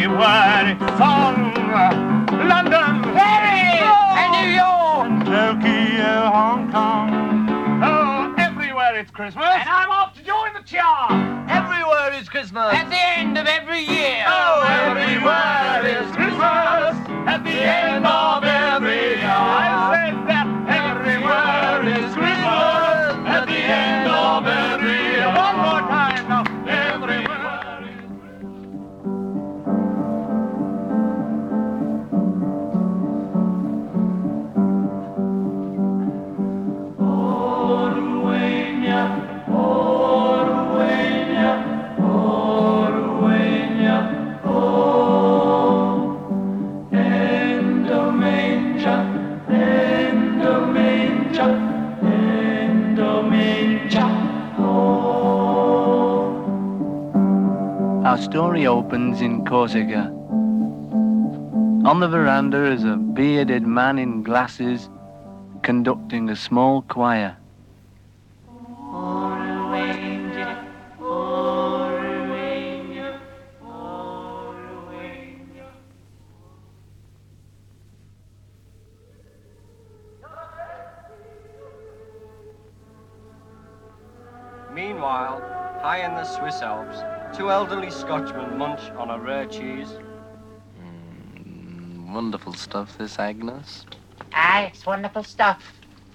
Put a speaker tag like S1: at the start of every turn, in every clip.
S1: everywhere it's sung. London,
S2: Paris, and New York,
S1: and Tokyo, Hong Kong. Oh, everywhere it's Christmas.
S2: and I'm off to join the chart.
S3: Everywhere is Christmas.
S2: At the end of every year.
S1: Oh, everywhere is Christmas. At the end of every year. I said that everywhere is Christmas. At the end of every year. One more time now. Everywhere is
S4: Our story opens in Corsica. On the veranda is a bearded man in glasses conducting a small choir.
S3: Meanwhile, high in the Swiss Alps, two elderly Scotchmen munch on a rare cheese.
S4: Wonderful stuff, this, Agnes.
S2: Aye, it's wonderful stuff.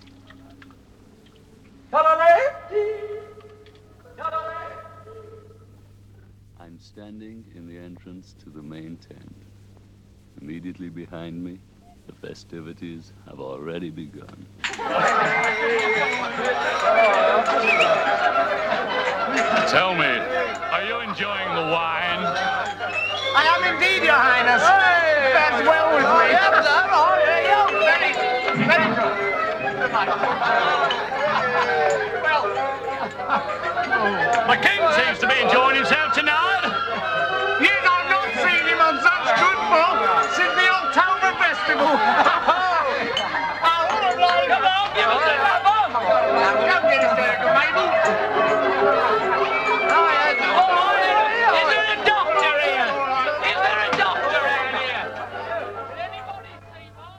S5: I'm standing in the entrance to the main tent. Immediately behind me, the festivities have already begun.
S6: Tell me, are you enjoying the wine?
S1: I am indeed, Your Highness. Fares well with me. Very good.
S6: The king seems to be enjoying himself tonight.
S1: Yet I've not seen him on such good form since the October Festival. Come get his burger, baby.
S2: Is there a doctor here? Is there a doctor around here? Did anybody see Bob?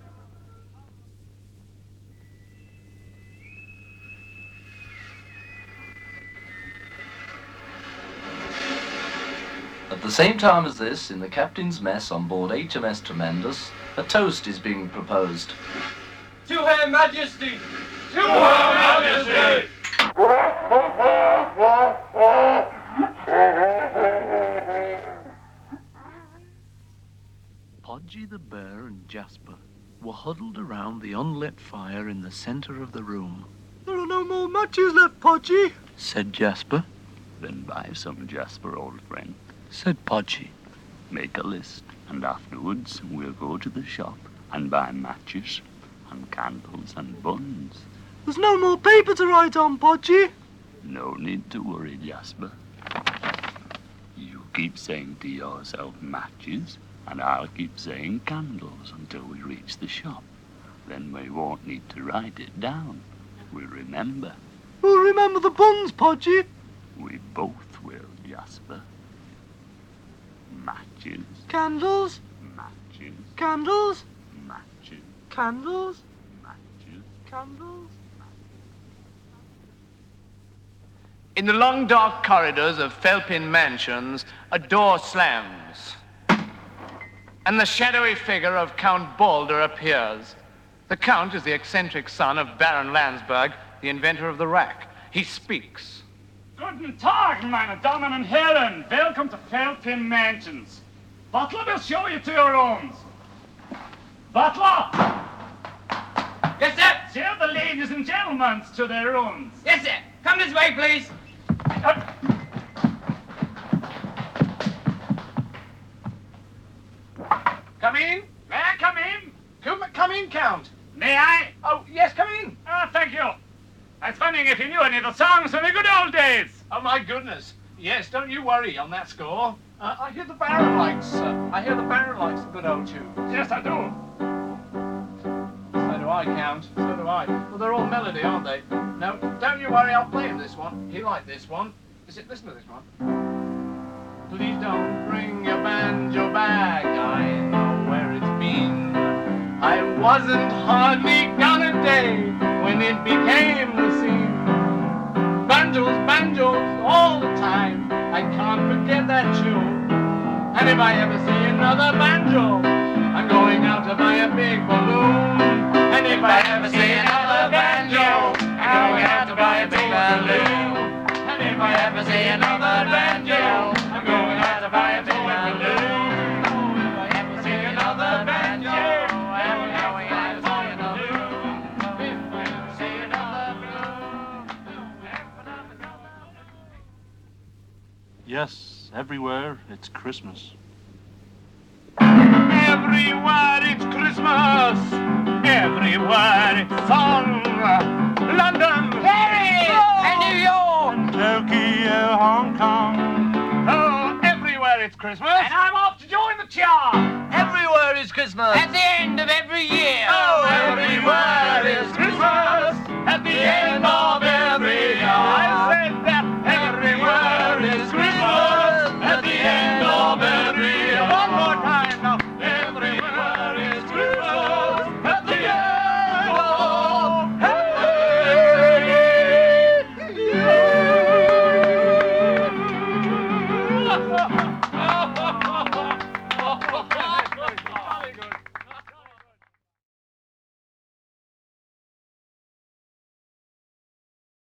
S4: At the same time as this, in the captain's mess on board HMS Tremendous, a toast is being proposed.
S3: To Her Majesty!
S6: To Her Majesty!
S4: Podgy the bear and Jasper were huddled around the unlit fire in the center of the room.
S3: There are no more matches left, Podgy.
S4: Said Jasper.
S5: Then buy some, Jasper, old friend.
S4: Said Podgy.
S5: Make a list, and afterwards we'll go to the shop and buy matches and candles and buns.
S3: There's no more paper to write on, Podgy.
S5: No need to worry, Jasper. You keep saying to yourself matches, and I'll keep saying candles until we reach the shop. Then we won't need to write it down. We'll remember.
S3: We'll remember the buns, Podgy.
S5: We both will, Jasper. Matches,
S3: Candles,
S5: matches,
S3: candles,
S5: matches,
S3: candles,
S5: matches.
S3: candles.
S1: In the long dark corridors of Felpin Mansions, a door slams, and the shadowy figure of Count Balder appears. The Count is the eccentric son of Baron Landsberg, the inventor of the rack. He speaks.
S6: Guten Tag, meine Damen and Herren. Welcome to Felpin Mansions. Butler will show you to your rooms. Butler!
S2: Yes, sir.
S6: Show the ladies and gentlemen to their rooms.
S2: Yes, sir. Come this way, please.
S1: Come in.
S6: May I come in?
S1: Come in, Count.
S6: May I?
S1: Oh, yes, come in.
S6: Thank you. I was wondering if you knew any of the songs from the good old days.
S1: Oh, my goodness. Yes, don't you worry on that score. I hear the Baron likes the good old tunes.
S6: Yes, I do.
S1: So do I, Count. So do I. Well, they're all melody, aren't they? No, don't you worry, I'll play him this one. He liked this one. Listen to this one. Please don't bring your banjo back. I know where it's been. I wasn't hardly gone a day when it became the scene. Banjos, banjos, all the time. I can't forget that tune. And if I ever see another banjo, I'm going out to buy a big balloon. And if I ever see another banjo, I'm going out to buy a big balloon. And if I ever see another banjo, I'm going out to buy a big balloon. If I ever see another banjo, I'm going out to buy a balloon. If I ever see another balloon.
S7: Yes, everywhere it's Christmas.
S1: Everywhere it's Christmas. Everywhere it's song. London, Paris, and New York,
S7: Tokyo, Hong Kong.
S1: oh, everywhere it's Christmas.
S6: And I'm off to join the choir.
S2: Everywhere is Christmas.
S1: At the end of every year. Oh, everywhere is Christmas. At the end of every year. I said that everywhere is Christmas. At the end of every year. One more time now. Everywhere is Christmas. At the end of every year.